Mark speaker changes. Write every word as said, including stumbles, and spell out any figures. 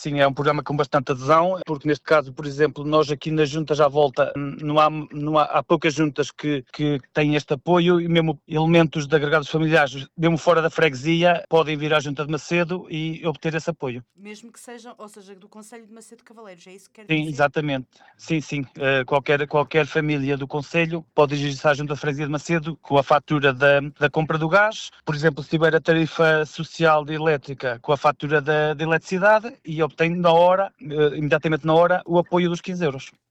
Speaker 1: Sim, é um programa com bastante adesão, porque neste caso, por exemplo, nós aqui nas juntas à volta, não há, não há, há poucas juntas que, que têm este apoio e mesmo elementos de agregados familiares, mesmo fora da freguesia, podem vir à junta de Macedo e obter esse apoio.
Speaker 2: Mesmo que sejam, ou seja, do Conselho de Macedo Cavaleiros, é isso que quer
Speaker 1: Sim,
Speaker 2: dizer?
Speaker 1: exatamente. Sim, sim. Uh, qualquer, qualquer família do Conselho pode dirigir-se à junta de freguesia de Macedo com a fatura da, da compra do gás, por exemplo, se tiver a tarifa social de elétrica com a fatura da, da eletricidade e obtém na hora, uh, imediatamente na hora, o apoio dos quinze euros.